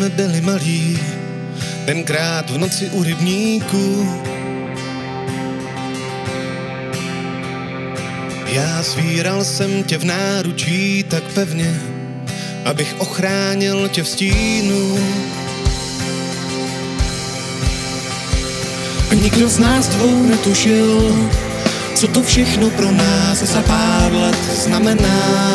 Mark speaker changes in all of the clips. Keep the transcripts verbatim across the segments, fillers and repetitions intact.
Speaker 1: jsme byli malí, tenkrát v noci u rybníku. Já svíral jsem tě v náručí tak pevně, abych ochránil tě v stínu. Nikdo z nás dvou netušil, co to všechno pro nás za pár let znamená.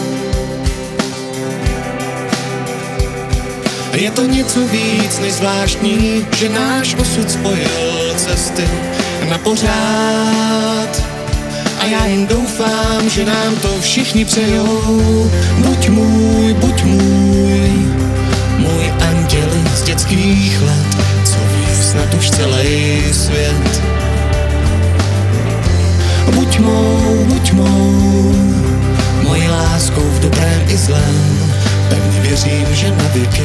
Speaker 1: Je to něco víc než zvláštní, že náš osud spojil cesty na pořád. A já jen doufám, že nám to všichni přejou. Buď můj, buď můj, můj anděli z dětských let, co ví snad už celý svět. Buď mou, buď mou, mojí láskou v dobrém i zlém, pevně věřím, že na věky.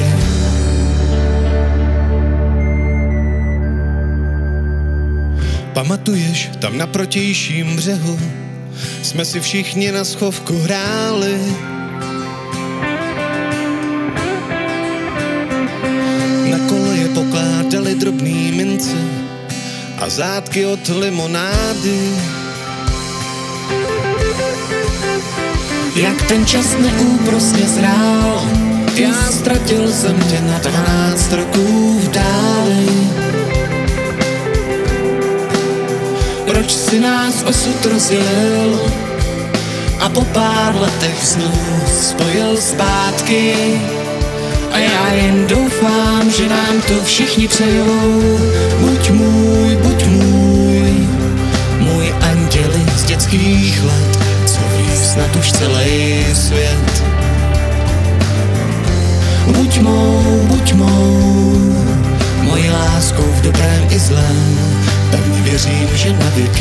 Speaker 1: Pamatuješ, tam na protějším břehu jsme si všichni na schovku hráli. Na koleje pokládali drobný mince a zátky od limonády. Jak ten čas neúprosně zrál, já ztratil jsem tě na dvanáct roků v dáli. Proč si nás osud rozdělil a po pár letech znovu spojil zpátky? A já jen doufám, že nám to všichni přejou. Buď můj, buď můj, můj anděli z dětských let, co ví snad už celý svět. Buď mou, buď mou, mojí láskou v dobrém i zlém, pevně věřím, že na věky.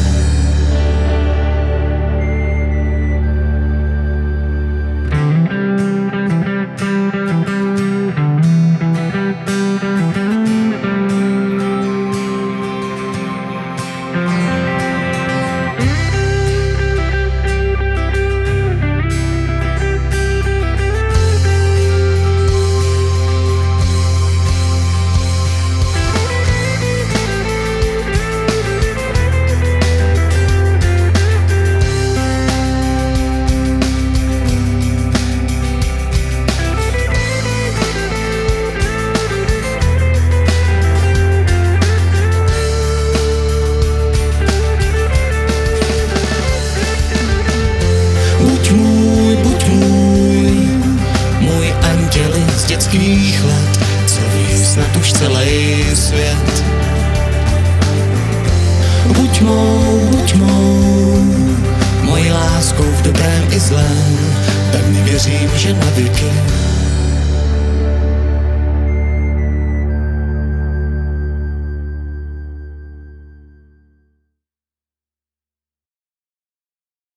Speaker 1: Buď můj, buď můj, můj anděli z dětských let, co ví snad už celý svět. Buď mou, buď mou, mojí láskou v dobrém i zlém, pevně věřím, že na věky.